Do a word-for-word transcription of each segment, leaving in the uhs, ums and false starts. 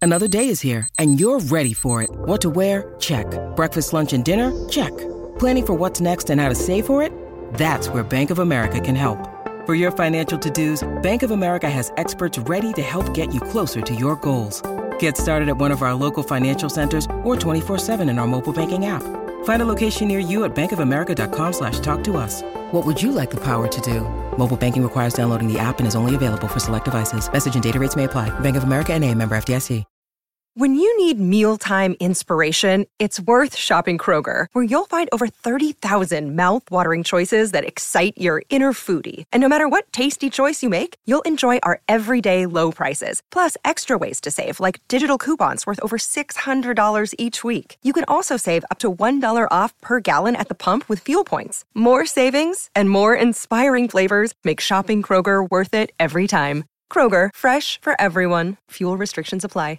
Another day is here, and you're ready for it. What to wear? Check. Breakfast, lunch, and dinner? Check. Planning for what's next and how to save for it? That's where Bank of America can help. For your financial to-dos, Bank of America has experts ready to help get you closer to your goals. Get started at one of our local financial centers or twenty-four seven in our mobile banking app. Find a location near you at bankofamerica.com slash talk to us. What would you like the power to do? Mobile banking requires downloading the app and is only available for select devices. Message and data rates may apply. Bank of America N A, member F D I C. When you need mealtime inspiration, it's worth shopping Kroger, where you'll find over thirty thousand mouth-watering choices that excite your inner foodie. And no matter what tasty choice you make, you'll enjoy our everyday low prices, plus extra ways to save, like digital coupons worth over six hundred dollars each week. You can also save up to one dollar off per gallon at the pump with fuel points. More savings and more inspiring flavors make shopping Kroger worth it every time. Kroger, fresh for everyone. Fuel restrictions apply.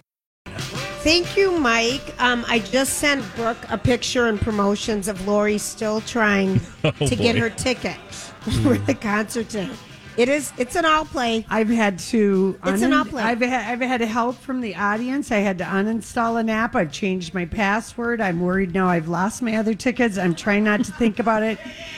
Thank you, Mike. Um, I just sent Brooke a picture and promotions of Lori still trying oh, to boy. get her ticket for the concert tonight. It is. It's an all play. I've had to. It's un- an all play. I've had. I've had help from the audience. I had to uninstall an app. I've changed my password. I'm worried now. I've lost my other tickets. I'm trying not to think about it.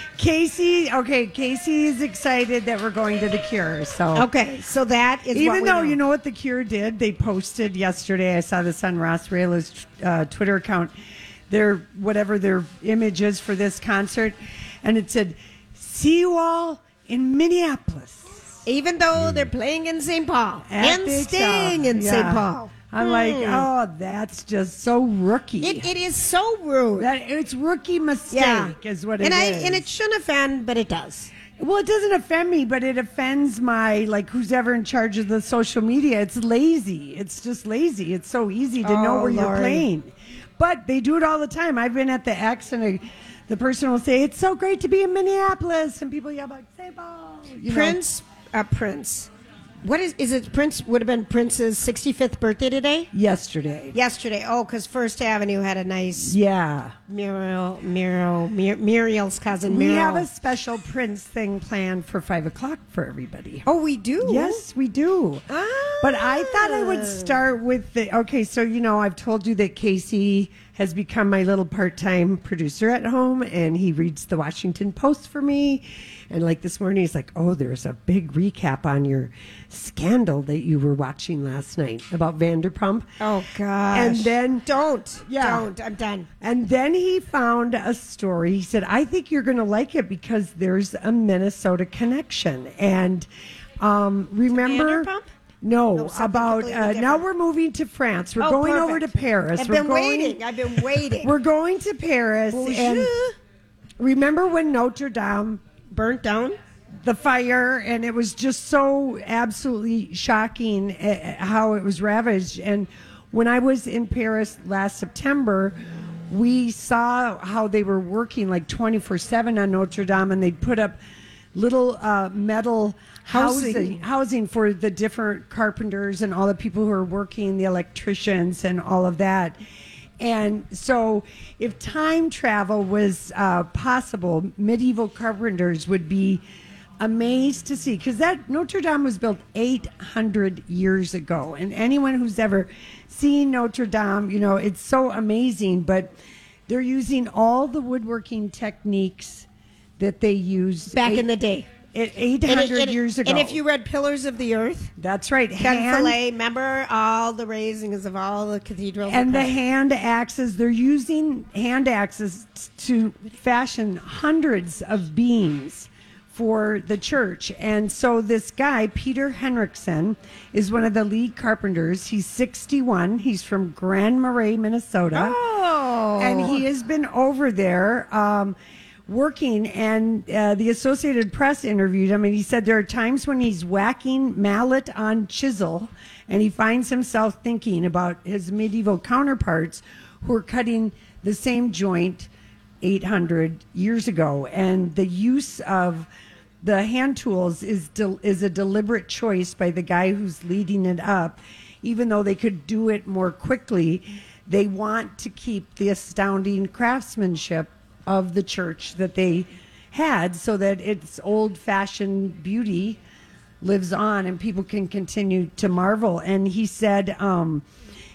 Casey. Okay, Casey is excited that we're going to the Cure. So okay, so that is even what we though know. you know what the Cure did. They posted yesterday. I saw this on Ross Rayla's uh, Twitter account. Their whatever their image is for this concert, and it said, "See you all in Minneapolis." Even though they're playing in Saint Paul At and Big staying South. in Yeah. Saint Paul. I'm Hmm. like, oh, that's just so rookie. It, it is so rude. That it's rookie mistake yeah. is what it and I is. and it shouldn't offend, but it does. Well, it doesn't offend me, but it offends my, like, who's ever in charge of the social media. It's lazy. It's just lazy. It's so easy to know Oh, where you're Lord. playing. But they do it all the time. I've been at the X and a, the person will say, it's so great to be in Minneapolis. And people yell, like, Saint Paul. You know? Prince, uh, Prince. What is, is it Prince, would have been Prince's sixty-fifth birthday today? Yesterday. Yesterday. Oh, because First Avenue had a nice Yeah. Muriel, Muriel, Mur- Muriel's cousin We Muriel. have a special Prince thing planned for five o'clock for everybody. Oh, we do? Yes, we do. Ah. But I thought I would start with the. Okay, so, you know, I've told you that Casey has become my little part-time producer at home, and he reads the Washington Post for me. And like this morning, he's like, oh, there's a big recap on your scandal that you were watching last night about Vanderpump. Oh, gosh. And then. Don't. Yeah. Don't. I'm done. And then he found a story. He said, I think you're going to like it because there's a Minnesota connection. And um, remember. Vanderpump? No, No, something about completely uh, now different. we're moving to France. We're Oh, going perfect. over to Paris. I've we're been going, waiting. I've been waiting. We're going to Paris. And remember when Notre Dame burnt down? The fire, and it was just so absolutely shocking uh, how it was ravaged. And when I was in Paris last September, we saw how they were working like twenty-four seven on Notre Dame, and they'd put up little uh, metal housing. housing housing for the different carpenters and all the people who are working, the electricians and all of that. And so if time travel was uh, possible, medieval carpenters would be amazed to see, because that Notre Dame was built eight hundred years ago, and anyone who's ever seen Notre Dame, you know, it's so amazing. But they're using all the woodworking techniques that they used Back eight, in the day. eight hundred years ago. And if you read Pillars of the Earth, that's right, Ken hand, Follett, remember all the raisings of all the cathedrals, and the across- hand axes. They're using hand axes to fashion hundreds of beams for the church. And so this guy, Peter Henriksen, is one of the lead carpenters. He's sixty-one. He's from Grand Marais, Minnesota. Oh. And he has been over there um, working, and uh, the Associated Press interviewed him, and he said there are times when he's whacking mallet on chisel, and he finds himself thinking about his medieval counterparts who are cutting the same joint eight hundred years ago. And the use of the hand tools is del- is a deliberate choice by the guy who's leading it up. Even though they could do it more quickly, they want to keep the astounding craftsmanship of the church that they had, so that its old-fashioned beauty lives on and people can continue to marvel. And he said um,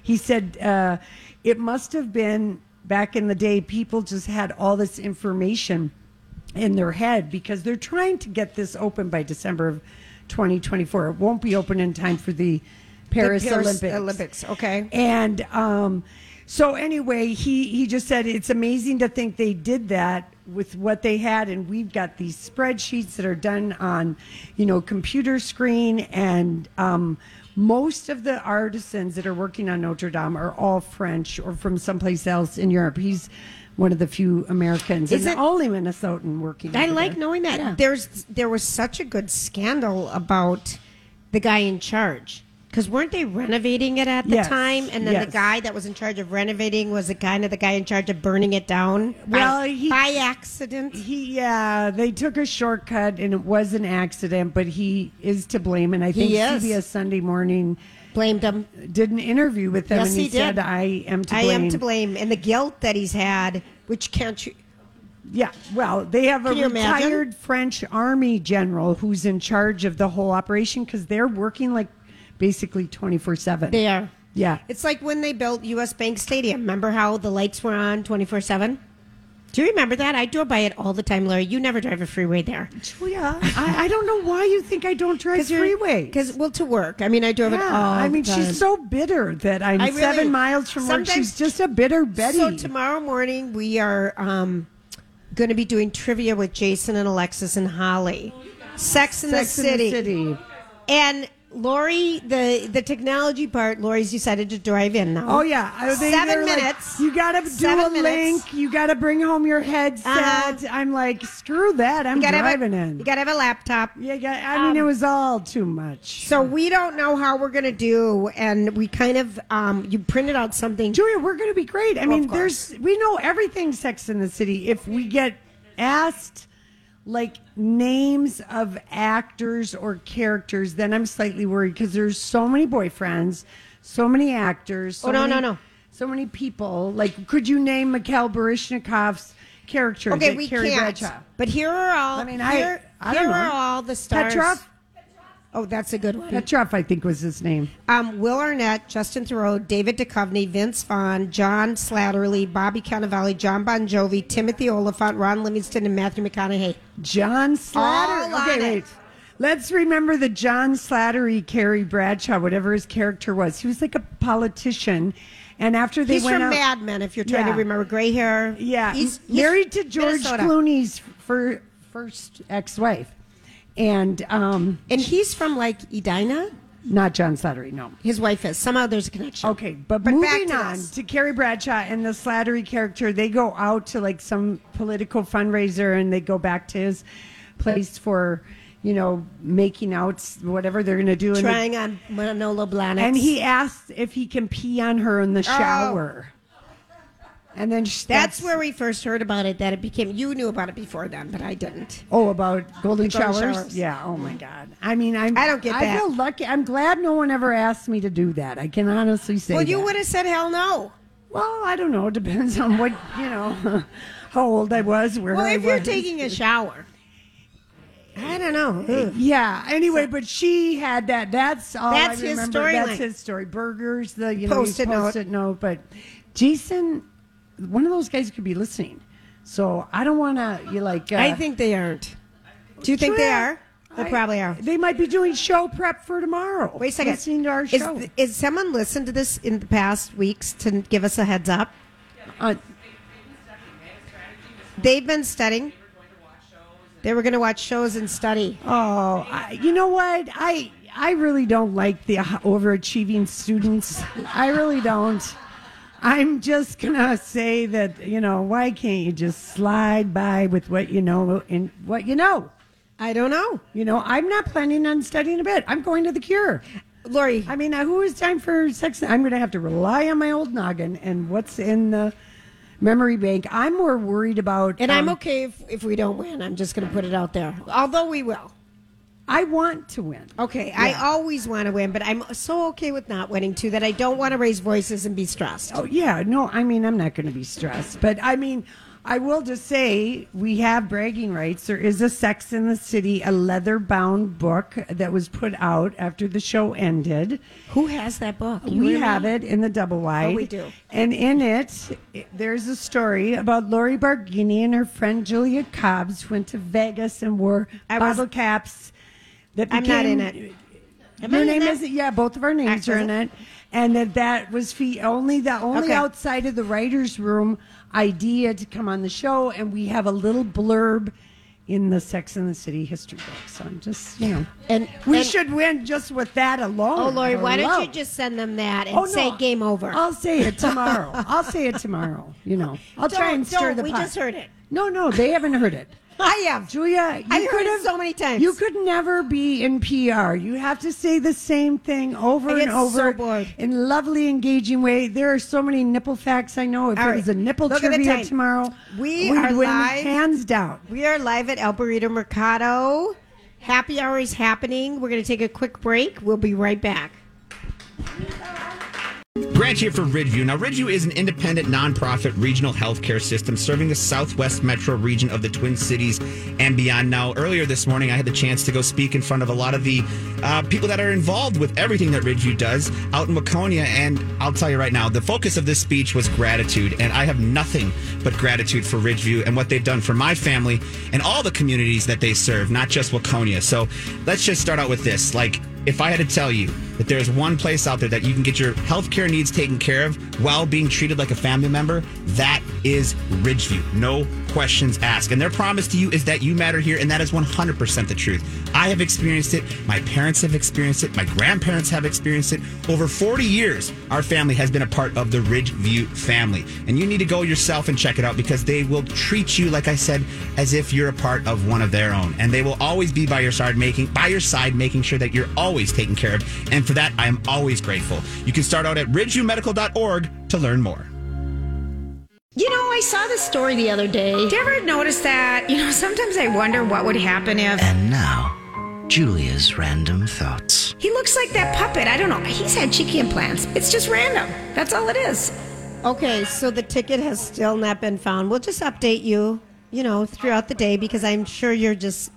he said uh, it must have been back in the day, people just had all this information in their head because they're trying to get this open by December of twenty twenty-four. It won't be open in time for the Paris, The Paris Olympics. Olympics, okay. And um, so anyway, he, he just said it's amazing to think they did that with what they had, and we've got these spreadsheets that are done on, you know, computer screen, and um, most of the artisans that are working on Notre Dame are all French or from someplace else in Europe. He's one of the few Americans Is and it- the only Minnesotan working. I over like there. knowing that. Yeah. There's there was such a good scandal about the guy in charge. Because weren't they renovating it at the Yes, time? And then yes. the guy that was in charge of renovating was the kind of the guy in charge of burning it down Well, by, he- by accident. He, yeah, they took a shortcut, and it was an accident, but he is to blame. And I think He is. C B S Sunday Morning Blamed him. did an interview with him, Yes, and he, he did. said, "I am to I blame." am to blame. And the guilt that he's had, which can't you... Yeah, well, they have a Can you imagine? retired French army general who's in charge of the whole operation because they're working like basically twenty-four seven. They are. Yeah. It's like when they built U S Bank Stadium. Remember how the lights were on twenty-four seven? Do you remember that? I drove by it all the time, Larry. You never drive a freeway there. Yeah, I, I don't know why you think I don't drive freeway. Because, well, to work. I mean, I drove it all I mean, the time. she's so bitter that I'm I really- seven miles from work. sometimes- She's just a bitter Betty. So tomorrow morning we are um, going to be doing trivia with Jason and Alexis and Holly. Sex in, Sex the, in City. the City. And Lori, the the technology part, Lori's decided to drive in now. Oh yeah, I- they- Seven they're like, minutes. you got to do Seven a minutes. link. You got to bring home your headset. Uh-huh. I'm like, screw that. I'm You gotta have driving a, in. You got to have a laptop. Yeah, yeah, I mean, Um, it was all too much. So we don't know how we're going to do, and we kind of um, you printed out something. Julia, we're going to be great. I Well, mean, of course. there's we know everything Sex in the City. If we get asked like names of actors or characters, then I'm slightly worried because there's so many boyfriends, so many actors. So Oh, no, many, no, no. So many people. Like, could you name Mikhail Baryshnikov's character? Okay, that we Carrie can't. Bradshaw? But here are all. I mean, I- here, I don't here know. are all the stars. Petrov? Oh, that's a good one. Petrov, I think was his name. Um, Will Arnett, Justin Theroux, David Duchovny, Vince Vaughn, John Slattery, Bobby Cannavale, John Bon Jovi, Timothy Oliphant, Ron Livingston, and Matthew McConaughey. John Slattery. All on Okay, it. wait. Let's remember the John Slattery, Carrie Bradshaw, whatever his character was. He was like a politician, and after they He's went from out, Mad Men, if you're trying Yeah. to remember. Gray hair. yeah, He's, he's married to George Minnesota. Clooney's fir- first ex-wife, and um, And he's from, like, Edina? not John Slattery, no. His wife is. Somehow there's a connection. Okay, but, But back moving to on this. to Carrie Bradshaw and the Slattery character, they go out to like some political fundraiser and they go back to his place for, you know, making out whatever they're going to do. And, they- Trying on Manolo Blahnik. and he asks if he can pee on her in the shower. And then sh- That's where we first heard about it, that it became... You knew about it before then, but I didn't. Oh, about golden, golden showers? showers. Yeah. Oh my God. I mean, I'm. I don't get I that. feel lucky. I'm glad no one ever asked me to do that. I can honestly say. Well, you that. would have said hell no. Well, I don't know. It depends on what you know, how old I was, where Well, I if you're was. taking a shower... I don't know. Ugh. Yeah. Anyway, but she had that. That's all. That's I his remember. storyline. That's his story. Burgers. The you know Post-it note. post-it note. But Jason, one of those guys could be listening. So I don't want to. You like? Uh, I think they aren't. Do you think they Well, are? They I- probably are. They might be doing show prep for tomorrow. Wait a second. Listening to our Is, show. is someone listened to this in the past weeks to give us a heads up? Uh, They've been studying. They were going to watch shows and study. oh, I, you know what? I I really don't like the overachieving students. I really don't. I'm just gonna say that you know why can't you just slide by with what you know and what you know? I don't know. You know, I'm not planning on studying a bit. I'm going to the Cure. Lori, I mean, uh, who has time for sex? I'm going to have to rely on my old noggin and what's in the memory bank. I'm more worried about. and I'm um, okay if, if we don't win. I'm just going to put it out there. Although we will. I want to win. Okay, I Yeah. always want to win, but I'm so okay with not winning too that I don't want to raise voices and be stressed. Oh yeah, no. I mean, I'm not going to be stressed, but I mean, I will just say we have bragging rights. There is a Sex in the City, a leather-bound book that was put out after the show ended. Who has that book? You We and have me? it in the double wide. Oh, we do. And in it, there's a story about Lori Barghini and her friend Julia Cobbs who went to Vegas and wore I was- bottle caps. That I'm became, not in it. Am I Your in name that? is yeah. Both of our names Ah, are is in it? it, and that that was fee only the only Okay. outside of the writers' room idea to come on the show, and we have a little blurb in the Sex and the City history book. So I'm just you know, And we and- should win just with that alone. Oh, Lori, why don't Hello. you just send them that and Oh, no. say game over? I'll say it tomorrow. I'll say it tomorrow. You know, I'll try Don't- and stir don't. the We pot. just heard it. No, no, they haven't heard it. I have. Julia, you I heard could it have so many times. You could never be in P R. You have to say the same thing over I and get over so bored. in a lovely, engaging way. There are so many nipple facts I know. If All it right. was a nipple Look at the trivia time. tomorrow, We we'd are win live. hands down. We are live at El Burrito Mercado. Happy hour is happening. We're going to take a quick break. We'll be right back. Grant here for Ridgeview. Now, Ridgeview is an independent, nonprofit regional healthcare system serving the southwest metro region of the Twin Cities and beyond. Now, earlier this morning, I had the chance to go speak in front of a lot of the uh, people that are involved with everything that Ridgeview does out in Waconia. And I'll tell you right now, the focus of this speech was gratitude. And I have nothing but gratitude for Ridgeview and what they've done for my family and all the communities that they serve, not just Waconia. So let's just start out with this. Like, if I had to tell you that there's one place out there that you can get your healthcare needs taken care of while being treated like a family member, that is Ridgeview. No questions asked. And their promise to you is that you matter here, and that is one hundred percent the truth. I have experienced it. My parents have experienced it. My grandparents have experienced it. Over forty years, our family has been a part of the Ridgeview family. And you need to go yourself and check it out because they will treat you, like I said, as if you're a part of one of their own. And they will always be by your side, making by your side, making sure that you're always taken care of. And for that, I am always grateful. You can start out at ridgeview medical dot org to learn more. You know, I saw this story the other day. Do you ever notice that? You know, sometimes I wonder what would happen if And now, Julia's random thoughts. he looks like that puppet. I don't know. He's had cheeky implants. It's just random. That's all it is. Okay, so the ticket has still not been found. We'll just update you, you know, throughout the day because I'm sure you're just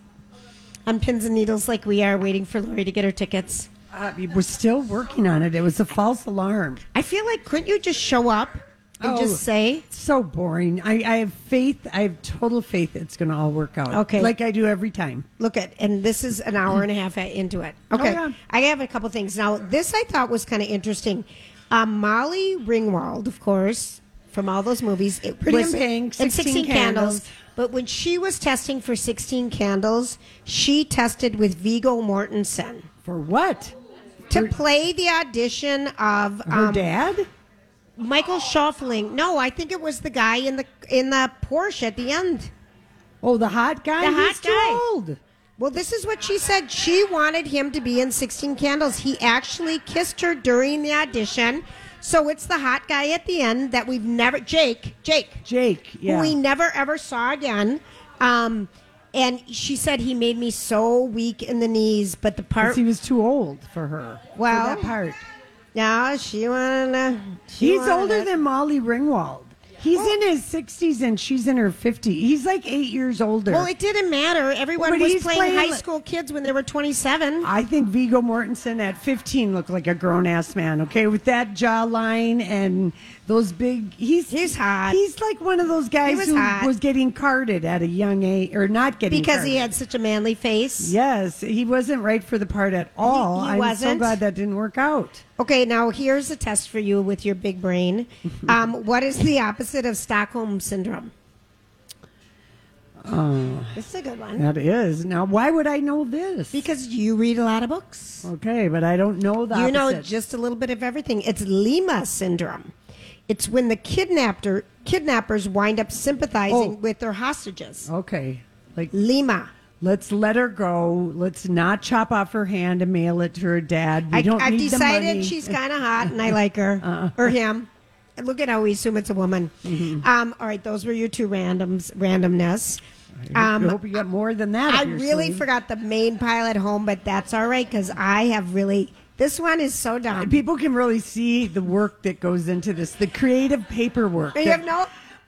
on pins and needles like we are waiting for Lori to get her tickets. Uh, we're still working on it. It was a false alarm. I feel like couldn't you just show up and Oh. just say, It's so boring. I, I have faith. I have total faith it's going to all work out. Okay. Like I do every time. look at, and this is an hour and a half into it. Okay. yeah. I have a couple things. Now, this I thought was kind of interesting. Um, Molly Ringwald, of course, from all those movies. It Pretty was, in Pink, and sixteen Candles. But when she was testing for sixteen Candles, she tested with Viggo Mortensen For what? to Her- play the audition of Her um, dad? Michael Schoeffling. No, I think it was the guy in the in the Porsche at the end. Oh, the hot guy? The hot He's guy. too old. Well, this is what she said. She wanted him to be in sixteen Candles. He actually kissed her during the audition. So it's the hot guy at the end that we've never, Jake, Jake, Jake, yeah. who we never ever saw again. Um, and she said he made me so weak in the knees, but the 'Cause part, he was too old for her. Well, for that part. yeah, she wanted to. she He's wanted older it. than Molly Ringwald. He's in his sixties and she's in her fifties. He's like eight years older. Well, it didn't matter. Everyone But was he's playing, playing high like- school kids when they were twenty-seven. I think Viggo Mortensen at fifteen looked like a grown ass man. Okay, with that jawline and those big. He's He's hot. He's like one of those guys was who hot. was getting carded at a young age, or not getting Because he carded. had such a manly face. Yes, he wasn't right for the part at all. he I'm so wasn't? glad that didn't work out. Okay, now here's a test for you with your big brain. Um, what is the opposite of Stockholm Syndrome? Oh. This is a good one. That is. Now, why would I know this? Because you read a lot of books. Okay, but I don't know the You know opposite. just a little bit of everything. It's Lima Syndrome. It's when the kidnapper, kidnappers wind up sympathizing Oh. with their hostages. Okay, like Lima. let's let her go. Let's not chop off her hand and mail it to her dad. We I, don't I've need the money. decided she's kind of hot and I like her. Uh-uh. Or him. And look at how we assume it's a woman. Mm-hmm. Um, all right, those were your two randoms, randomness. I Um, hope you got more than that. I up your really sleeve. forgot the main pile at home, but that's all right because I have really. This one is so dumb. People can really see the work that goes into this, the creative paperwork. You that have no.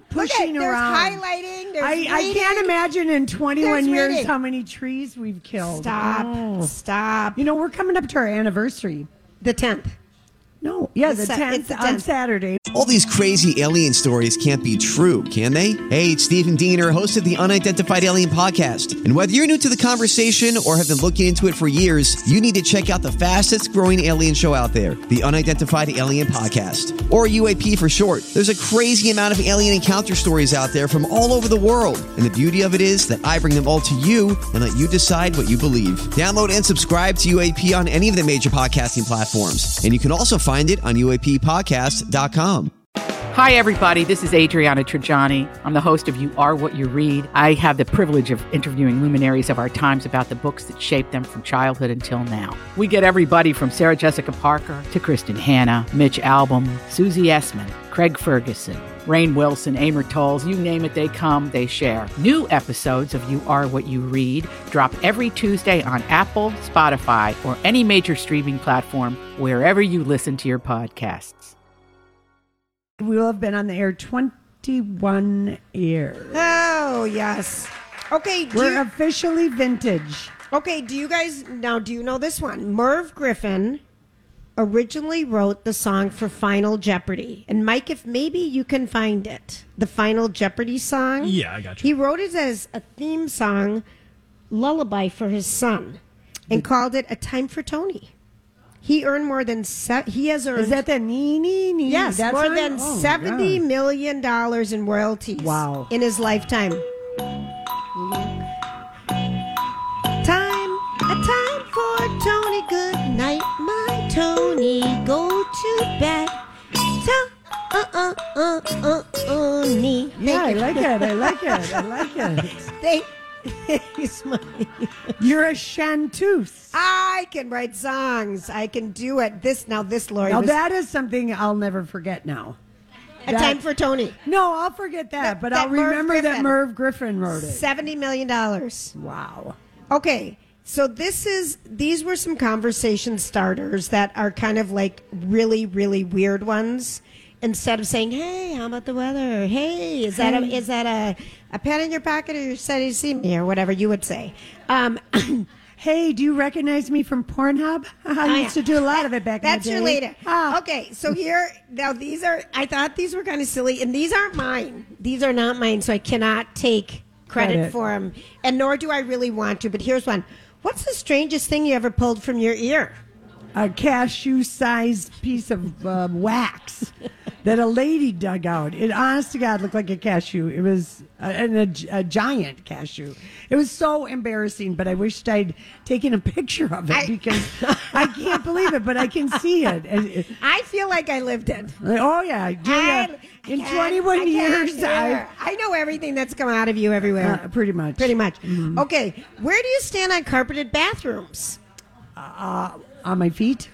pushing Look at, around. There's highlighting. There's I, I reading. can't imagine in twenty-one There's years reading. how many trees we've killed. Stop. Oh. Stop. You know, we're coming up to our anniversary. The tenth. No, yeah, The the se- tenth it's the on tenth. Saturday. All these crazy alien stories can't be true, can they? Hey, it's Stephen Diener, host of the Unidentified Alien Podcast. And whether you're new to the conversation or have been looking into it for years, you need to check out the fastest growing alien show out there, the Unidentified Alien Podcast, or U A P for short. There's a crazy amount of alien encounter stories out there from all over the world. And the beauty of it is that I bring them all to you and let you decide what you believe. Download and subscribe to U A P on any of the major podcasting platforms. And you can also find it on U A P podcast dot com. Hi, everybody. This is Adriana Trajani. I'm the host of You Are What You Read. I have the privilege of interviewing luminaries of our times about the books that shaped them from childhood until now. We get everybody from Sarah Jessica Parker to Kristen Hanna, Mitch Albom, Susie Essman, Craig Ferguson, Rainn Wilson, Amor Tolls, you name it, they come, they share. New episodes of You Are What You Read drop every Tuesday on Apple, Spotify, or any major streaming platform wherever you listen to your podcasts. We will have been on the air twenty-one years. Oh, yes. Okay. Do We're you, officially vintage. okay, do you guys, now do you know this one? Merv Griffin originally wrote the song for Final Jeopardy. And Mike, if maybe you can find it, the Final Jeopardy song. Yeah, I got you. He wrote it as a theme song, lullaby for his son, and called it A Time for Tony. He earned more than se- he has earned. Is that the nee nee nee? Yes, That's more on? than Oh, seventy God. million dollars in royalties. Wow. In his lifetime. Time, a time for Tony. Good night, my Tony. Go to bed. Ta- uh uh uh uh uh nee. Yeah, I like it. I like it. I like it. Thank He's my. You're a chanteuse. I can write songs. I can do it. This now, this Lori. Now was that is something I'll never forget. Now, a that- time for Tony. No, I'll forget that, That- but that I'll Merv remember that Griffin. Merv Griffin wrote it. Seventy million dollars. Wow. Okay, so this is these were some conversation starters that are kind of like really, really weird ones. Instead of saying, "Hey, how about the weather? Hey, is that a, Hey. is that a, a pen in your pocket, or you're excited to see me, or whatever you would say?" Um, Hey, do you recognize me from Pornhub? I used to do a lot of it back That's in the your day. later. Ah. Okay, so here now these are. I thought these were kind of silly, and these aren't mine. These are not mine, so I cannot take credit, Credit. for them, and nor do I really want to. But here's one. What's the strangest thing you ever pulled from your ear? A cashew-sized piece of uh, wax that a lady dug out. It, honest to God, looked like a cashew. It was a, a, a giant cashew. It was so embarrassing, but I wished I'd taken a picture of it I- because I can't believe it, but I can see it. And it- I feel like I lived it. oh, yeah. Julia, I- I in can't- twenty-one I can't years, hear. I, I know everything that's come out of you everywhere. uh, pretty much. Pretty much. Okay, where do you stand on carpeted bathrooms? On my feet?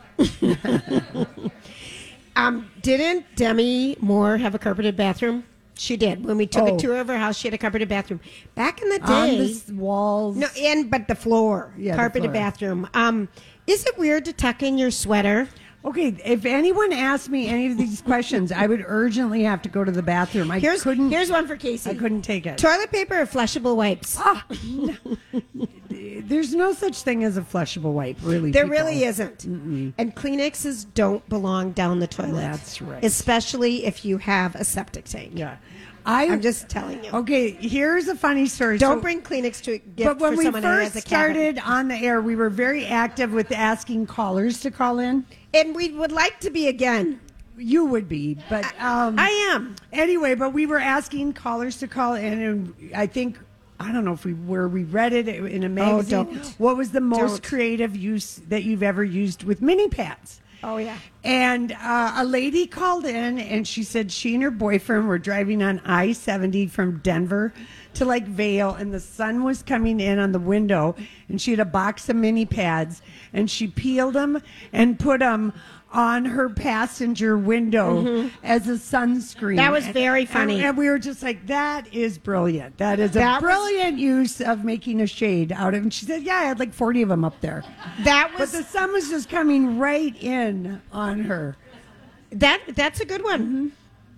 Um, didn't Demi Moore have a carpeted bathroom? She did. When we took Oh. a tour of her house, she had a carpeted bathroom. Back in the On day, the s- walls? no, and but the floor, Yeah, the carpeted floor. bathroom. Um, is it weird to tuck in your sweater? Okay, if anyone asked me any of these questions, I would urgently have to go to the bathroom. I Here's couldn't. here's one for Casey. I couldn't take it. Toilet paper or flushable wipes? Ah, no. There's no such thing as a flushable wipe, really. There people. really isn't. And Kleenexes don't belong down the toilet. That's right. Especially if you have a septic tank. Yeah, I, I'm just telling you. Okay, here's a funny story. Don't So- bring Kleenex to a gift But when for we someone who first has a cabin. started on the air, we were very active with asking callers to call in. And we would like to be again. You would be, but um, I am. Anyway, but we were asking callers to call in, and I think I don't know if we were we read it in a magazine. Oh, don't. What was the most Don't. creative use that you've ever used with mini pads? Oh, yeah. And uh, a lady called in, and she said she and her boyfriend were driving on I seventy from Denver to like Vail, and the sun was coming in on the window, and she had a box of mini pads, and she peeled them and put them on her passenger window as a sunscreen. That was And- very funny. And, and we were just like, that is brilliant. That is a That was- brilliant use of making a shade out of it. And she said, yeah, I had like forty of them up there. That But was the sun was just coming right in on her. that. That's a good one.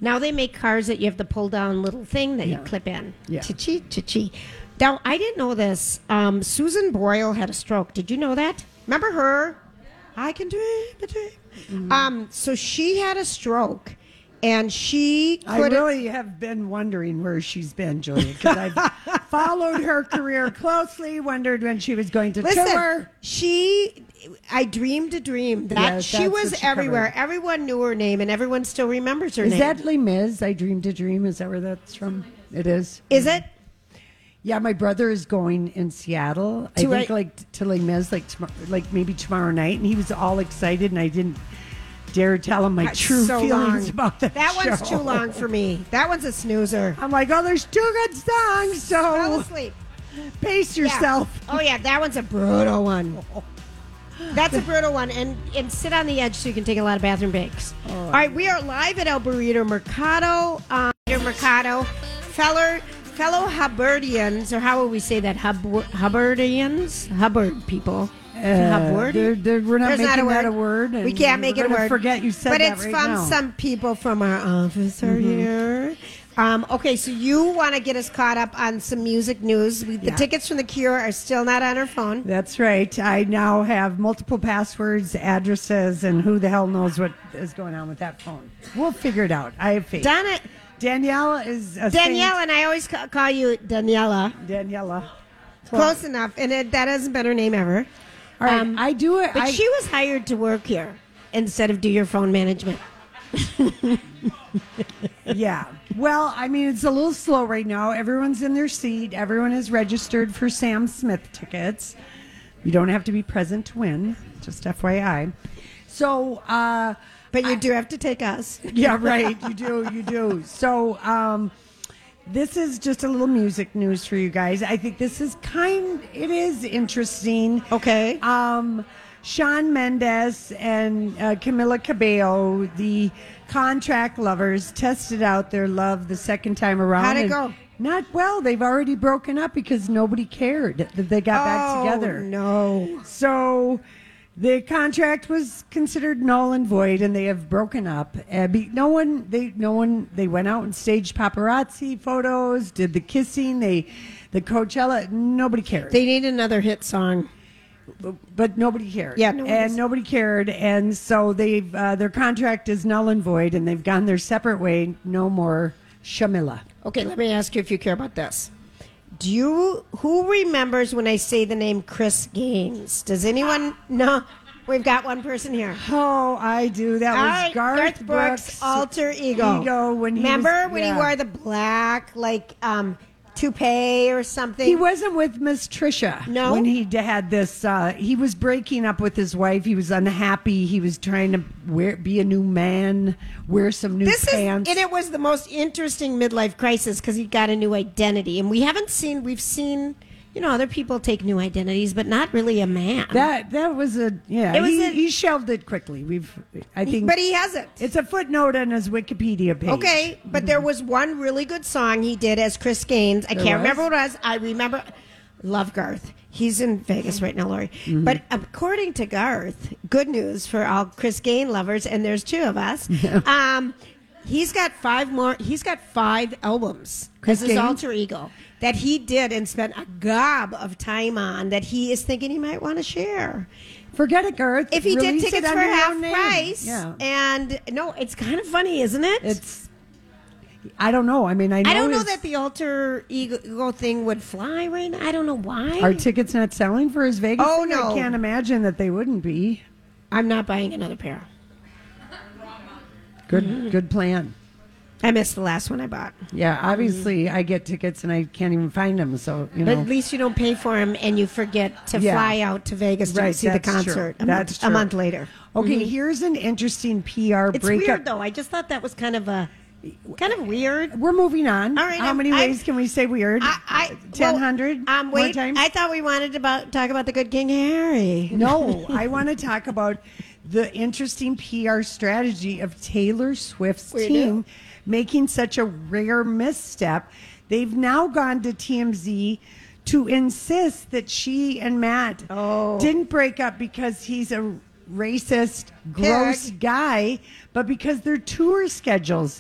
Now they make cars that you have the pull down little thing that Yeah. you clip in. Yeah. Chi-chi, chi-chi. Now, I didn't know this. Um, Susan Boyle had a stroke. Did you know that? Remember her? I can dream a dream. Mm-hmm. Um, so she had a stroke, and she I couldn't. really have been wondering where she's been, Julia, because I've followed her career closely, wondered when she was going to Listen, tour. she, I dreamed a dream that Yes, she that's was what she everywhere. covered. Everyone knew her name, and everyone still remembers her Is name. that Les Mis? I dreamed a dream. Is that where that's from? It is. Is it? Yeah, my brother is going in Seattle. I To think a- like to Les Mis, like tomorrow, like maybe tomorrow night, and he was all excited, and I didn't dare tell him my That's true so feelings long. about that. That one's show. too long for me. That one's a snoozer. I'm like, oh, there's two good songs, Fell so asleep. pace Yeah. yourself. Oh yeah, that one's a brutal one. That's a brutal one, and and sit on the edge so you can take a lot of bathroom breaks. All right, we are live at El Burrito Mercado. Um, Mercado, fellow fellow Hubbardians, or how would we say that? Hub Hubbardians, Hubbard people. Hubbard. they're- they're- we're not There's making not that a a word, and We can't make we're it a gonna word. forget you said but that it's right from now. some people from our office are here. Um, okay, so you want to get us caught up on some music news. We, the Yeah. tickets from The Cure are still not on our phone. That's right. I now have multiple passwords, addresses, and who the hell knows what is going on with that phone. We'll figure it out. I have faith. Donna, Danielle is a Danielle, and I always ca- call you Daniela. saint. Daniela. Close enough, and it, that hasn't been her name ever. All right, Um, I do it. But I, she was hired to work here instead of do your phone management. yeah. Well, I mean, it's a little slow right now. Everyone's in their seat. Everyone is registered for Sam Smith tickets. You don't have to be present to win. Just F Y I. So, uh, But you do have to take us. yeah, right. You do. You do. So, um, this is just a little music news for you guys. I think this is kind. It is interesting. Okay. Um, Shawn Mendes and uh, Camila Cabello, the contract lovers, tested out their love the second time around. How'd it and go? Not well. They've already broken up because nobody cared that they got back together. No. So the contract was considered null and void, and they have broken up. Uh, be, no one, they, no one, they went out and staged paparazzi photos, did the kissing. They, the Coachella, nobody cared. They need another hit song. But nobody cared. Yeah, no one and was- nobody cared, and so they've uh, their contract is null and void, and they've gone their separate way. No more Shamila. Okay, let me ask you if you care about this. Do you who remembers when I say the name Chris Gaines? Does anyone know? We've got one person here. Oh, I do. That All was right, Garth, Brooks, Brooks' alter ego. Ego when he remember was- when yeah. he wore the black like um, toupee or something? He wasn't with Miss Trisha. No? When he d- had this, uh, he was breaking up with his wife. He was unhappy. He was trying to wear, be a new man, wear some new This pants. is, and it was the most interesting midlife crisis because he got a new identity, and we haven't seen. We've seen, you know, other people take new identities, but not really a man. that that was a yeah. It was he, a- he shelved it quickly. We've I think, but he hasn't. it's a footnote on his Wikipedia page. Okay, but there was one really good song he did as Chris Gaines. I There can't was? remember what it was. I remember. Love Garth. He's in Vegas right now, Lori. Mm-hmm. But according to Garth, good news for all Chris Gaines lovers, and there's two of us. um, he's got five more. He's got five albums Chris as his Gaines? alter ego that he did and spent a gob of time on that he is thinking he might want to share. Forget it, Garth. If he did Release it tickets for under your half own name. price, Yeah. and no, it's kind of funny, isn't it? It's. I don't know. I mean, I know, I don't know it's- that the alter ego thing would fly right now. I don't know why. Are tickets not selling for his Vegas? Oh, thing? no. I can't imagine that they wouldn't be. I'm not buying another pair. Good, Mm-hmm. good plan. I missed the last one I bought. Yeah, obviously I get tickets and I can't even find them. So you But know, at least you don't pay for them and you forget to Yeah. fly out to Vegas to Right, see the that's true. concert a, That's month, true. a month later. okay, Mhm. here's an interesting P R It's breakup. weird, though. I just thought that was kind of a kind of weird. We're moving on. All right, How I'm- many I- ways can we say weird? I, I Ten hundred. Um, more wait. times? I thought we wanted to about, talk about the good King Harry. No, I want to talk about the interesting P R strategy of Taylor Swift's We team do. making such a rare misstep. They've now gone to T M Z to insist that she and Matt Oh. didn't break up because he's a racist, gross Pig. guy, but because their tour schedules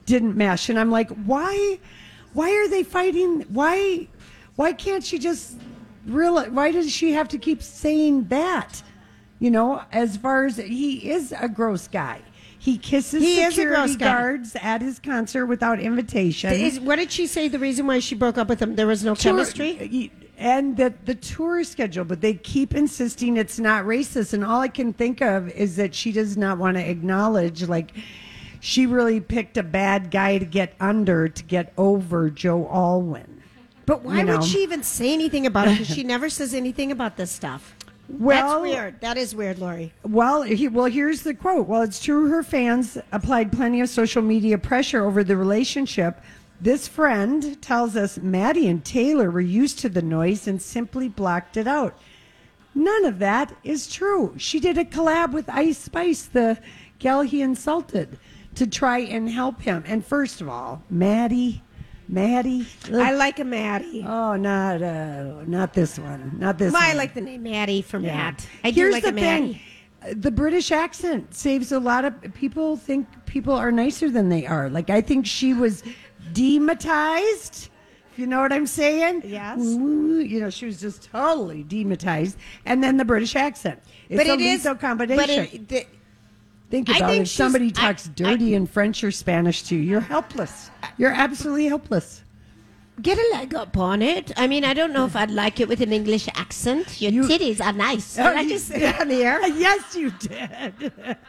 didn't mesh. And I'm like, why, why are they fighting? Why, why can't she just realize, why does she have to keep saying that? You know, as far as he is a gross guy. He kisses He is a security gross guy. guards at his concert without invitation. Is, what did she say the reason why she broke up with him? There was no Tour- chemistry? And the, the tour is scheduled, but they keep insisting it's not racist. And all I can think of is that she does not want to acknowledge, like, she really picked a bad guy to get under to get over Joe Alwyn. But why You know? would she even say anything about it? Because she never says anything about this stuff. Well, That's weird. That is weird, Lori. Well, he, well, here's the quote. Well, it's true her fans applied plenty of social media pressure over the relationship. This friend tells us Maddie and Taylor were used to the noise and simply blocked it out. None of that is true. She did a collab with Ice Spice, the gal he insulted, to try and help him. And first of all, Maddie... Maddie, ugh. I like a Maddie. Oh, not uh, not this one, not this. Well, one. I like the name Maddie for Yeah. Matt. I do Here's like the a Maddie. thing: the British accent saves a lot of people. Think people are nicer than they are. Like I think she was dematized. You know what I'm saying? Yes. Ooh, you know, she was just totally dematized, and then the British accent. It's But a it is lethal combination. But it, the, Think I about think it. If she's- somebody I- talks dirty in French or Spanish to you, you're helpless. You're absolutely helpless. get a leg up on it. I mean, I don't know if I'd like it with an English accent. Your You- titties are nice. Oh, Did I you- just say that on the air? Yes, you did.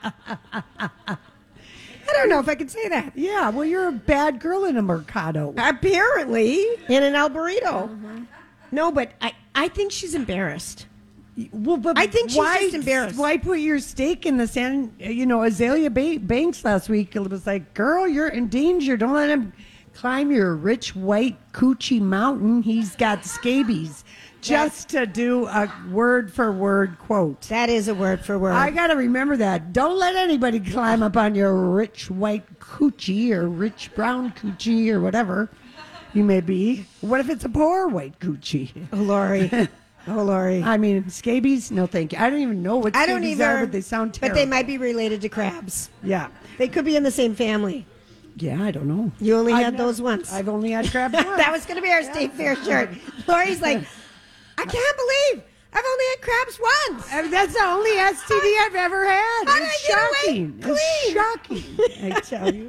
I don't know if I can say that. Yeah, well, you're a bad girl in a Mercado. Apparently, in an El Burrito. No, but I, I think she's embarrassed. Well, but I think she's why, just embarrassed. Why put your stake in the sand? You know, Azalea ba- Banks last week it was like, "Girl, you're in danger. Don't let him climb your rich white coochie mountain. He's got scabies." Just to do a word for word quote. That is a word for word. I got to remember that. Don't let anybody climb up on your rich white coochie or rich brown coochie or whatever you may be. What if it's a poor white coochie? Oh, Lori. Oh, Lori. I mean, scabies? No, thank you. I don't even know what I scabies don't either. are, but they sound But terrible. they might be related to crabs. Yeah. They could be in the same family. Yeah, I don't know. You only I've had never- those once. I've only had crabs once. That was going to be our state fair shirt. Lori's like, I can't believe I've only had crabs once. I mean, that's the only S T D I've ever had. How did It's I get away shocking. It's shocking, I tell you.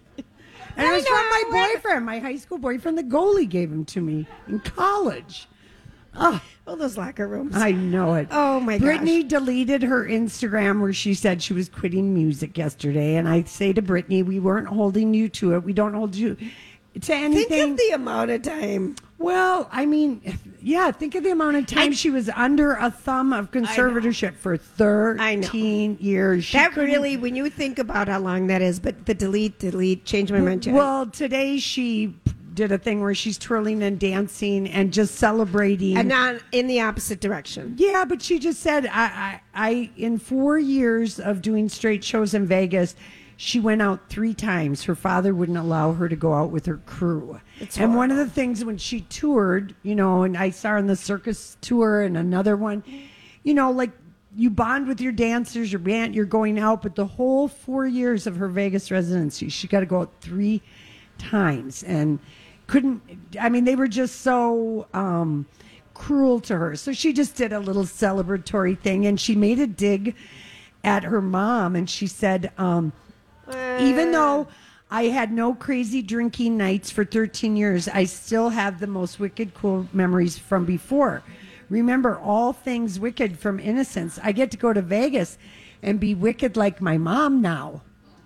And it was I know from my how I- boyfriend, my high school boyfriend. The goalie gave him to me in college. Oh, Oh, those locker rooms. I know it. Oh, my gosh. Brittany deleted her Instagram where she said she was quitting music yesterday. And I say to Brittany, we weren't holding you to it. We don't hold you to anything. Think of the amount of time. Well, I mean, yeah, think of the amount of time I- she was under a thumb of conservatorship for thirteen years. She that couldn't- really, when you think about how long that is, but the delete, delete, change my mind. Well, today she did a thing where she's twirling and dancing and just celebrating. and not in the opposite direction. Yeah, but she just said, I, I, I, in four years of doing straight shows in Vegas, she went out three times. Her father wouldn't allow her to go out with her crew. It's and one of the things when she toured, you know, and I saw her on the circus tour and another one, you know, like you bond with your dancers, your band, you're going out, but the whole four years of her Vegas residency, she got to go out three times and couldn't, I mean, they were just so um, cruel to her. So she just did a little celebratory thing and she made a dig at her mom and she said, um, even though I had no crazy drinking nights for thirteen years, I still have the most wicked cool memories from before. Remember all things wicked from innocence. I get to go to Vegas and be wicked like my mom now.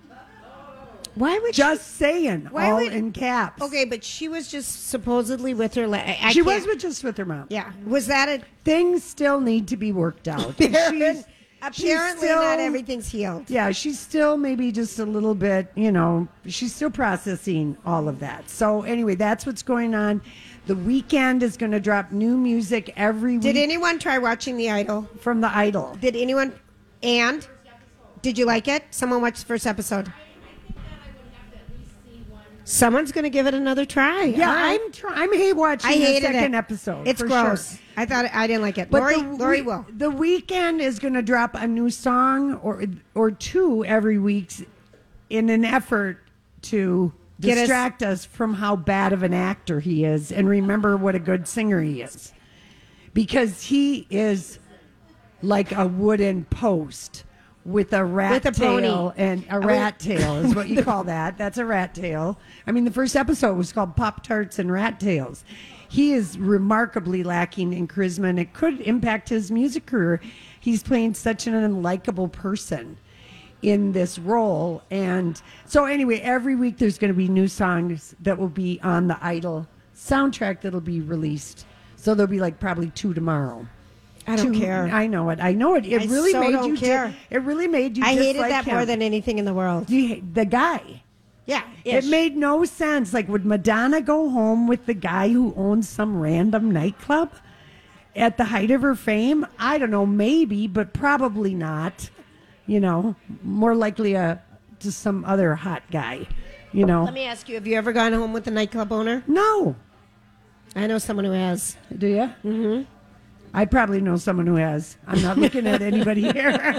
Why would Just saying, Why all would- in caps. Okay, but she was just supposedly with her. La- I, I she can't- was with, just with her mom. Yeah, was that a? Things still need to be worked out. Apparently, She's- she's apparently still- not everything's healed. Yeah, she's still maybe just a little bit, you know, she's still processing all of that. So anyway, that's what's going on. The Weeknd is going to drop new music every week Did anyone try watching The Idol? from The Idol. Did anyone? And did you like it? Someone watched the first episode. Someone's going to give it another try. Yeah, All right. I'm try- I'm hate watching I the hated second it. episode. It's for gross. sure. I thought I didn't like it. But Lori, the, Lori we- will. The Weeknd is going to drop a new song or or two every week in an effort to distract us from how bad of an actor he is and remember what a good singer he is. Because he is like a wooden post with a rat With a tail pony. and a Oh, rat wait. tail is what you call that. That's a rat tail. I mean, the first episode was called Pop-Tarts and Rat Tails. He is remarkably lacking in charisma, and it could impact his music career. He's playing such an unlikable person in this role. And so anyway, every week there's going to be new songs that will be on the Idol soundtrack that'll be released. So there'll be like probably two tomorrow. I don't Two- care. I know it. I know it. It I really so made don't you care. di- it really made you I hated dislike that more him. than anything in the world. You hate the guy. Yeah. It made no sense. Like, would Madonna go home with the guy who owns some random nightclub at the height of her fame? I don't know, maybe, but probably not. You know, more likely a just some other hot guy. You know, Let me ask you, have you ever gone home with a nightclub owner? no. I know someone who has. Do you? Mm-hmm. I probably know someone who has. I'm not looking at anybody here.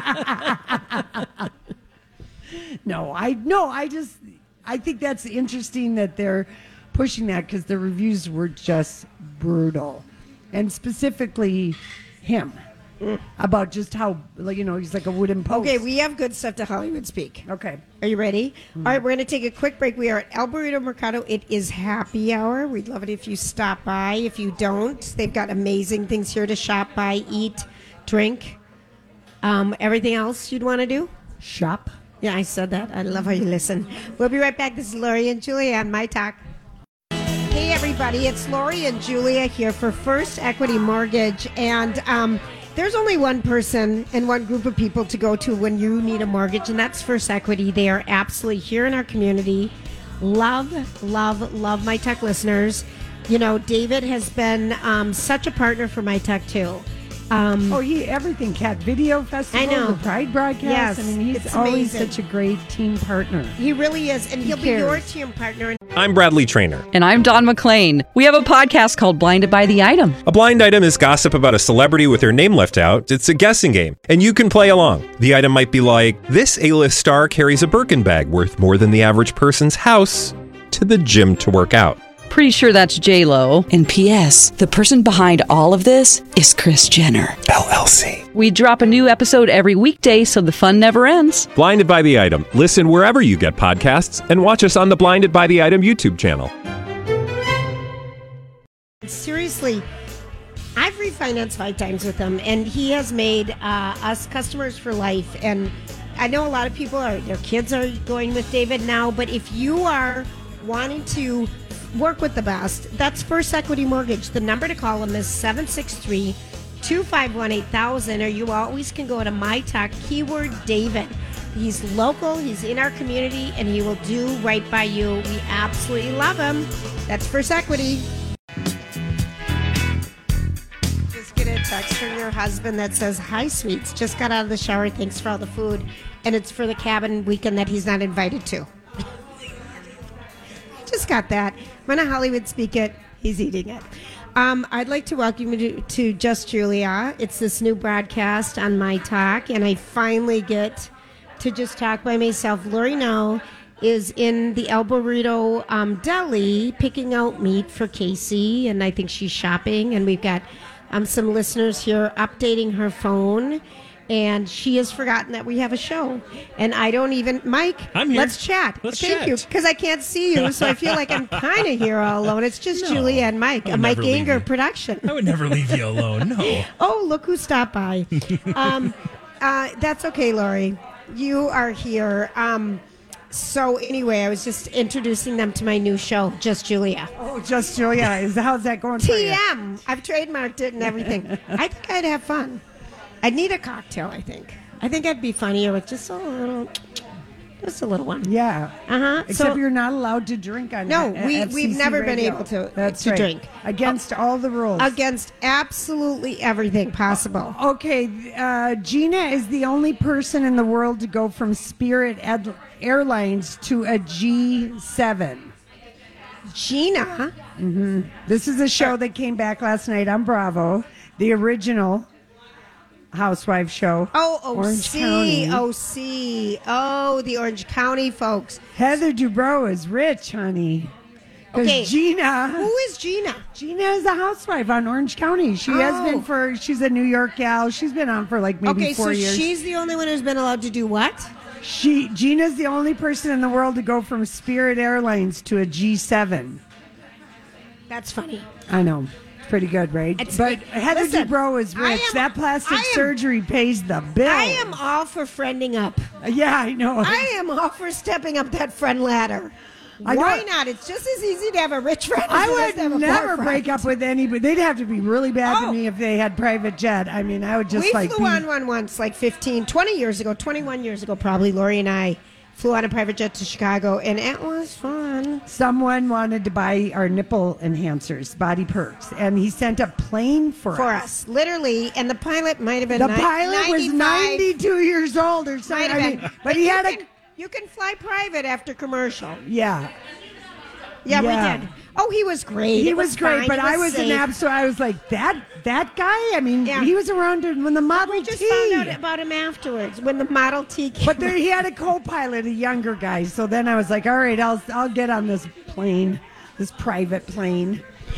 no, I no, I just I think that's interesting that they're pushing that because the reviews were just brutal, and specifically him about just how, like, you know, he's like a wooden post. Okay, we have good stuff to Hollywood Speak. Okay. Are you ready? All right, we're going to take a quick break. We are at El Burrito Mercado. It is happy hour. We'd love it if you stop by. If you don't, they've got amazing things here to shop, buy, eat, drink. Um, everything else you'd want to do? Shop. Yeah, I said that. I love how you listen. We'll be right back. This is Lori and Julia on My Talk. Hey, everybody. It's Lori and Julia here for First Equity Mortgage. And um, there's only one person and one group of people to go to when you need a mortgage, and that's First Equity. They are absolutely here in our community. Love, love, love My Talk listeners. You know, David has been um, such a partner for My Talk, too. Um, Oh, he everything, Cat Video Festival, I know. the Pride broadcast. Yes, I mean, he's it's always amazing. such a great team partner. he really is, and he'll be cares? your team partner. I'm Bradley Trainer. And I'm Don McClain. We have a podcast called Blinded by the Item. A blind item is gossip about a celebrity with their name left out. It's a guessing game, and you can play along. The item might be like, this A-list star carries a Birkin bag worth more than the average person's house to the gym to work out. Pretty sure that's J-Lo. And P S the person behind all of this is Kris Jenner, L L C. We drop a new episode every weekday so the fun never ends. Blinded by the Item. Listen wherever you get podcasts and watch us on the Blinded by the Item YouTube channel. Seriously, I've refinanced five times with him, and he has made uh, us customers for life. And I know a lot of people are, their kids are going with David now, but if you are wanting to work with the best, that's First Equity Mortgage. The number to call him is seven six three, two five one, eight thousand, or you always can go to My Talk, keyword David. He's local, he's in our community, and he will do right by you. We absolutely love him. That's First Equity. Just get a text from your husband that says, "Hi, sweets. Just got out of the shower. Thanks for all the food." And it's for the cabin weekend that he's not invited to. Just got that. When a Hollywood Speak it, he's eating it. Um, I'd like to welcome you to, to Just Julia. It's this new broadcast on My Talk, and I finally get to just talk by myself. Lori now is in the El Burrito um, Deli picking out meat for Casey, and I think she's shopping, and we've got um, some listeners here updating her phone. And she has forgotten that we have a show. And I don't even... Mike, I'm here. let's chat. Let's Thank chat. you. Because I can't see you, so I feel like I'm kind of here all alone. It's just No, Julia and Mike, I a would Mike never leave Anger you. production. I would never leave you alone. No. Oh, look who stopped by. um, uh, that's okay, Lori. You are here. Um, so anyway, I was just introducing them to my new show, Just Julia. Oh, Just Julia. Is how's that going for T you? M. I've trademarked it and everything. I think I'd have fun. I'd need a cocktail, I think. I think I'd be funnier with just a little, just a little one. Yeah. Uh-huh. Except So- you're not allowed to drink on No, F- we- F C C we've never been radio. able to- That's to right. drink. Against all the rules. Against absolutely everything possible. Okay, uh, Gina is the only person in the world to go from Spirit Ed- Airlines to a G seven. Gina? Mm-hmm. This is a show that came back last night on Bravo, the original housewife show. Oh, Orange O C, County. O C. Oh, the Orange County folks. Heather Dubrow is rich, honey. Because Okay. Gina. Who is Gina? Gina is a housewife on Orange County. She has Oh. been for, she's a New York gal. She's been on for like maybe Okay, four so years. she's the only one who's been allowed to do what? She Gina's the only person in the world to go from Spirit Airlines to a G seven. That's funny. I know. It's pretty good, right? It's- but it- Heather listen, Dubrow is I rich. am- that plastic I am- surgery pays the bill. I am all for friending up. Yeah, I know. I am all for stepping up that friend ladder. I Why know. not? It's just as easy to have a rich friend as I it is would to have a never poor friend. break up with anybody. They'd have to be really bad Oh. to me if they had private jet. I mean, I would just we like flew be- on one once, like fifteen, twenty years ago, twenty-one years ago, probably. Lori and I flew on a private jet to Chicago, and it was fun. Someone wanted to buy our nipple enhancers, Body Perks, and he sent a plane for, For us. us, literally, and the pilot might have been The ni- pilot was ninety-five. ninety-two years old or something. Might have I been. mean, but he you had can, a You can fly private after commercial. yeah. Yeah, Yeah. we did. Oh, he was great. He It was, great, fine. but It I was safe. an absolute. I was like that. That guy. I mean, Yeah. he was around when the Model We just T. found out about him afterwards when the Model T came. But there, he had a co-pilot, a younger guy. So then I was like, all right, I'll I'll get on this plane, this private plane.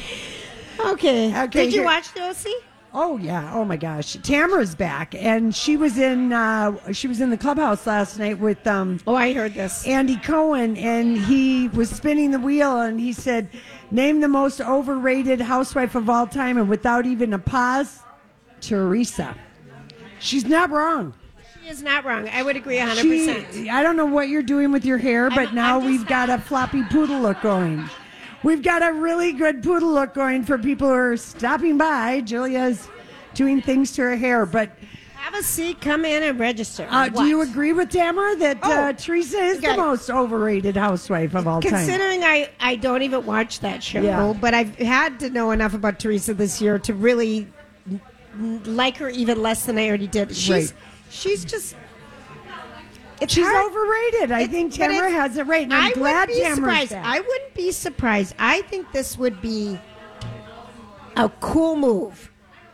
Okay. Okay, Did you here- watch the O C? Oh yeah. Oh my gosh. Tamara's back, and she was in uh, she was in the clubhouse last night with um, Oh, I heard this. Andy Cohen, and he was spinning the wheel, and he said, "Name the most overrated housewife of all time," and without even a pause, Teresa. She's not wrong. She is not wrong. I would agree one hundred She, percent. I don't know what you're doing with your hair, but I'm- now I'm just we've got a floppy poodle look going. We've got a really good poodle look going for people who are stopping by. Julia's doing things to her hair, but Have a seat, come in and register. uh, do What? you agree with Tamara that uh, Oh, Teresa is okay. the most overrated housewife of all time? Considering I, I don't even watch that show, Yeah. but I've had to know enough about Teresa this year to really n- like her even less than I already did. She's Right. she's just it's She's hard. overrated. I It- think but Tamara it's- has it right, and I'm I glad wouldn't be Tamara's surprised. back. I wouldn't be surprised. I think this would be a cool move.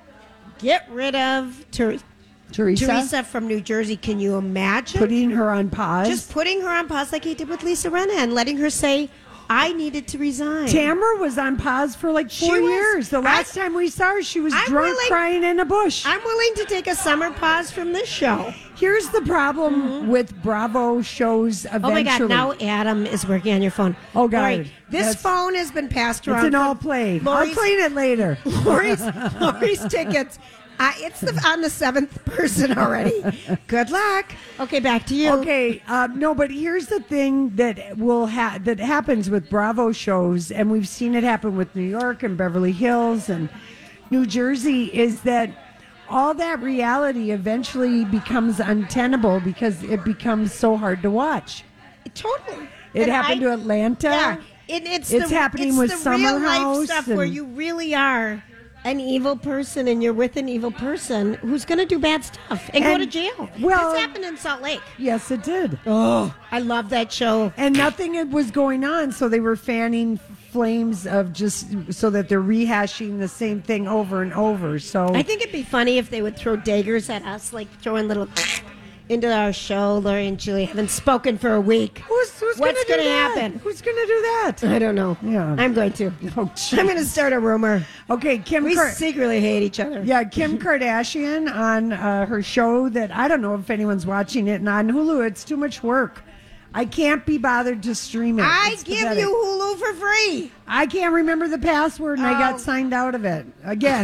Get rid of Ter- Teresa, Teresa from New Jersey. Can you imagine? putting her on pause. Just putting her on pause like he did with Lisa Rinna and letting her say, I needed to resign. Tamara was on pause for like She four was- years. The last time we saw her, she was I'm drunk willing- crying in a bush. I'm willing to take a summer pause from this show. Here's the problem with Bravo shows eventually. Oh my God, now Adam is working on your phone. Oh, God. Lori, this That's- phone has been passed around. It's an for all play. Lori's- I'll clean it later. Lori's, Lori's tickets. Uh, it's the, on the seventh person already. Good luck. Okay, back to you. Okay, uh, no, but here's the thing that will ha- that happens with Bravo shows, and we've seen it happen with New York and Beverly Hills and New Jersey, is that all that reality eventually becomes untenable because it becomes so hard to watch. Totally. It And happened I- to Atlanta. Yeah, it, it's It's the, happening it's with the Summer real life House stuff where and- you really are an evil person and you're with an evil person who's going to do bad stuff and, go And- to jail. well- this happened in Salt Lake. Yes, it did. Oh, I love that show. And nothing was going on, so they were fanning flames of just so that they're rehashing the same thing over and over. So I think it'd be funny if they would throw daggers at us, like throwing little into our show. Lori and Julie haven't spoken for a week. Who's, who's What's going to happen? Who's going to do that? I don't know. Yeah. I'm going to. Oh, I'm going to start a rumor. Okay, Kim. We Kar- secretly hate each other. yeah, Kim Kardashian on uh, her show that I don't know if anyone's watching it, and on Hulu, it's too much work. I can't be bothered to stream it. I It's give pathetic. you Hulu for free. I can't remember the password, and I Oh. got signed out of it again.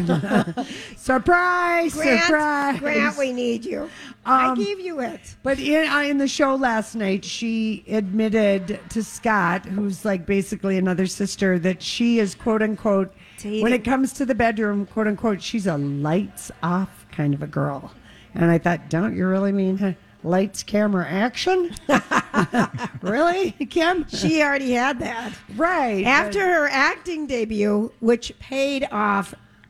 surprise! Grant, surprise! Grant, we need you. I Um, gave you it. But in, uh, in the show last night, she admitted to Scott, who's like basically another sister, that she is quote unquote, Dating. when it comes to the bedroom, quote unquote, she's a lights off kind of a girl. And I thought, don't you really mean huh, lights, camera, action? Really, Kim? She already had that. Right. After her acting debut, which paid off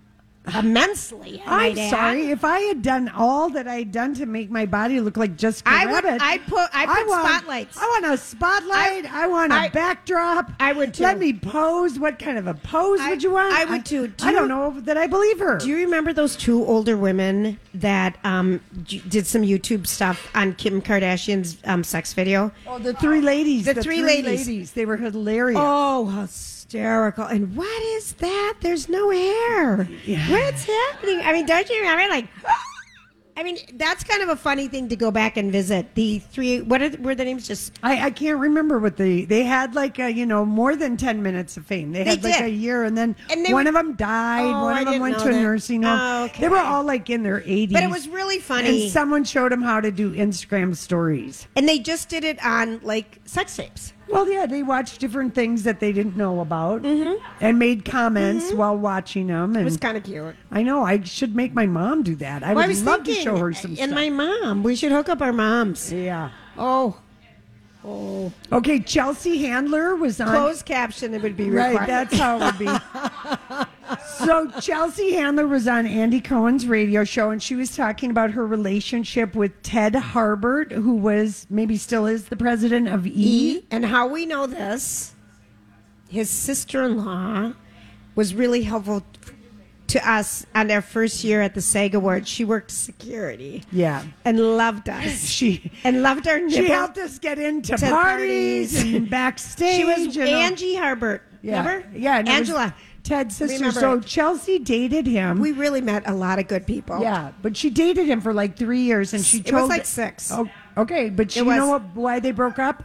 immensely. I I'm might add. sorry. If I had done all that I had done to make my body look like Jessica I would. Rabbit, I put. I put want, spotlights. I want a spotlight. I, I want a I- backdrop. I would too. Let me pose. What kind of a pose I- would you want? I would too. Do I you- don't know that I believe her. Do you remember those two older women that um, j- did some YouTube stuff on Kim Kardashian's um, sex video? Oh, the three ladies. The three ladies. They were hilarious. Oh, hysterical! And what is that? There's no hair. Yeah. What's happening? I mean, don't you remember? Like, I mean, that's kind of a funny thing to go back and visit. The three. What are, were the names? Just I, I can't remember what the they had like a, you know more than ten minutes of fame. They, They had like did. a year, and then And they one were- of them died. Oh, one I of them didn't went know to a that. nursing home. Oh, okay. They were all like in their eighties. But it was really funny. And someone showed them how to do Instagram stories. and they just did it on like sex tapes. Well, yeah, they watched different things that they didn't know about and made comments while watching them. And Mm-hmm. It was kind of cute. I know I should make my mom do that. I Well, would was love thinking, to show her some and stuff. my mom. We should hook up our moms. yeah. Oh, oh. Okay, Chelsea Handler was on. Closed caption. It would be required. Right, that's how it would be. So Chelsea Handler was on Andy Cohen's radio show, and she was talking about her relationship with Ted Harbert, who was maybe still is the president of E. E. And how we know this, his sister-in-law was really helpful to us on our first year at the SAG Awards. She worked security. Yeah. And loved us. She and loved our she nibble helped us get into to parties, parties. and backstage. She was and all- Angie Harbert. Yeah, Remember? yeah, and it was Angela. Ted's sister. Remember So it. Chelsea dated him. We really met a lot of good people. Yeah, but she dated him for like three years, and she It told was like six. Oh, okay, but she, It you know was. what? Why they broke up?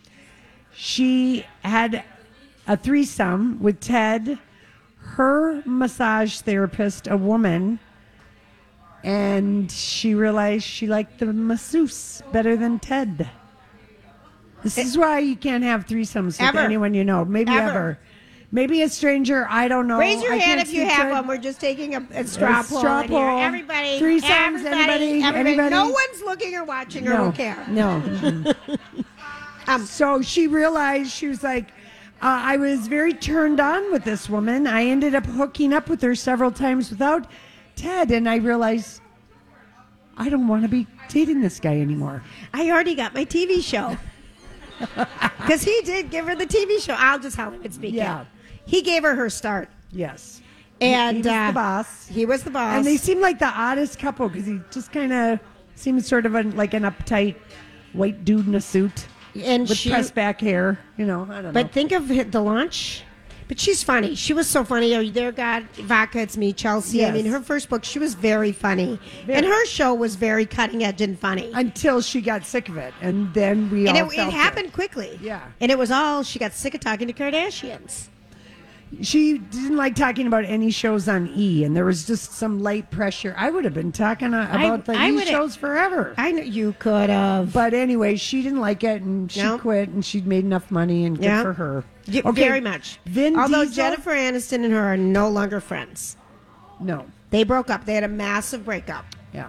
She had a threesome with Ted, her massage therapist, a woman, and she realized she liked the masseuse better than Ted. This is why you can't have threesomes with Ever. anyone you know. Maybe Ever. ever. Maybe a stranger. I don't know. Raise your I hand can't if you speak have to it. one. We're just taking a, a straw A poll. straw in here. poll. Everybody, Threesomes, everybody, anybody, everybody. anybody? No one's looking or watching or No, won't care. no. Mm-mm. um, so she realized, she was like, uh, I was very turned on with this woman. I ended up hooking up with her several times without Ted, and I realized I don't want to be dating this guy anymore. I already got my T V show. Because he did give her the T V show. I'll just help it speak. Yeah. out. He gave her her start. Yes. And he was uh, the boss. He was the boss. And they seemed like the oddest couple because he just kind of seemed sort of a, like an uptight white dude in a suit and with she, pressed back hair. You know, I don't know. But think of it- the launch. But she's funny. She was so funny. Oh, there, God, Vodka, it's me, Chelsea. Yes. I mean, her first book, she was very funny. Very. And her show was very cutting edge and funny. Until she got sick of it, and then we and all it, it felt happened quickly. Yeah. And it was all, she got sick of talking to Kardashians. She didn't like talking about any shows on E, and there was just some light pressure. I would have been talking uh, I- about the I E would've- shows forever. I know you could have. But anyway, she didn't like it, and she No. quit, and she'd made enough money, and good Yeah. for her. Yeah, Okay, very much. Vin Although Diesel- Jennifer Aniston and her are no longer friends. No. They broke up. They had a massive breakup. Yeah.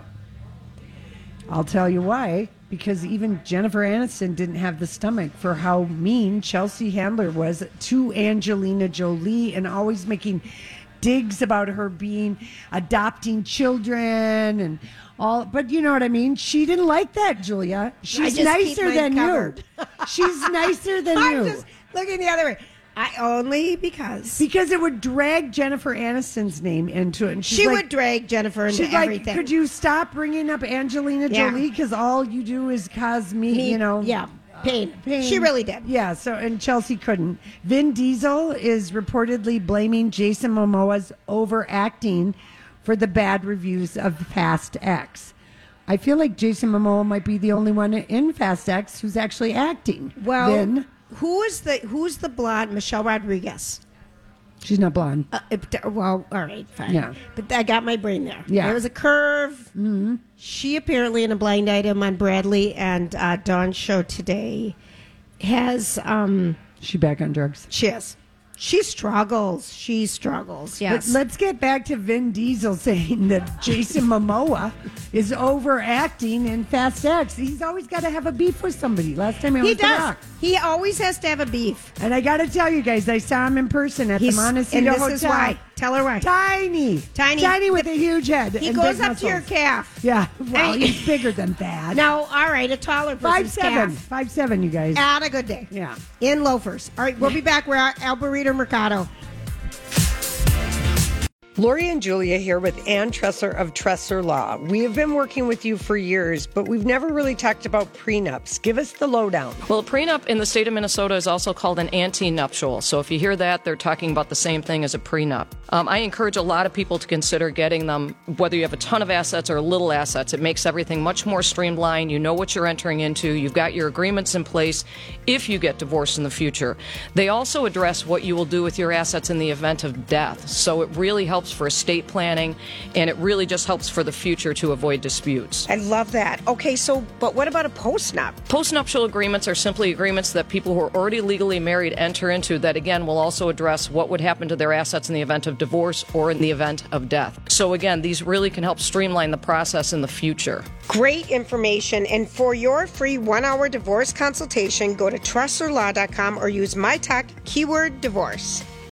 I'll tell you why. Because even Jennifer Aniston didn't have the stomach for how mean Chelsea Handler was to Angelina Jolie and always making digs about her being adopting children and all. But you know what I mean? She didn't like that, Julia. She's just keep nicer mine than covered. you. She's nicer than I'm you. just looking the other way. I only because Because it would drag Jennifer Aniston's name into it. And she's she like, would drag Jennifer into She's like, everything. could you stop bringing up Angelina Yeah. Jolie? Because all you do is cause me, Me- you know. yeah, pain. pain. She really did. Yeah, so, and Chelsea couldn't. Vin Diesel is reportedly blaming Jason Momoa's overacting for the bad reviews of Fast X. I feel like Jason Momoa might be the only one in Fast X who's actually acting. Well, Vin, who is the who's the blonde Michelle Rodriguez? she's not blonde. Uh, it- well, all right, fine. Yeah. But I got my brain there. Yeah. There was a curve. Mm-hmm. She apparently, in a blind item on Bradley and uh, Dawn's show today, has. Um, She back on drugs. she is. She struggles. She struggles. Yes. But let's get back to Vin Diesel saying that Jason Momoa is overacting in Fast X. He's always got to have a beef with somebody. Last time I He was does. Rock. He always has to have a beef. And I got to tell you guys, I saw him in person at He's, the Montecito and this Hotel. is why. Tell her why. Tiny. Tiny. Tiny with a huge head. He and goes big up to your muscles. calf. Yeah. Well, Hey. he's bigger than that. No, all right, a taller Five person's seven. calf. Five seven, you guys. On a good day. Yeah. In loafers. All right, we'll be back. We're at El Burrito Mercado. Lori and Julia here with Ann Tressler of Tressler Law. We have been working with you for years, but we've never really talked about prenups. Give us the lowdown. Well, a prenup in the state of Minnesota is also called an antenuptial. So if you hear that, they're talking about the same thing as a prenup. Um, I encourage a lot of people to consider getting them, whether you have a ton of assets or little assets. It makes everything much more streamlined. You know what you're entering into. You've got your agreements in place if you get divorced in the future. They also address what you will do with your assets in the event of death. So it really helps for estate planning, and it really just helps for the future to avoid disputes. I love that. Okay, so, but what about a postnup? Postnuptial agreements are simply agreements that people who are already legally married enter into that, again, will also address what would happen to their assets in the event of divorce or in the event of death. So, again, these really can help streamline the process in the future. Great information. And for your free one-hour divorce consultation, go to tressler law dot com or use my talk keyword divorce.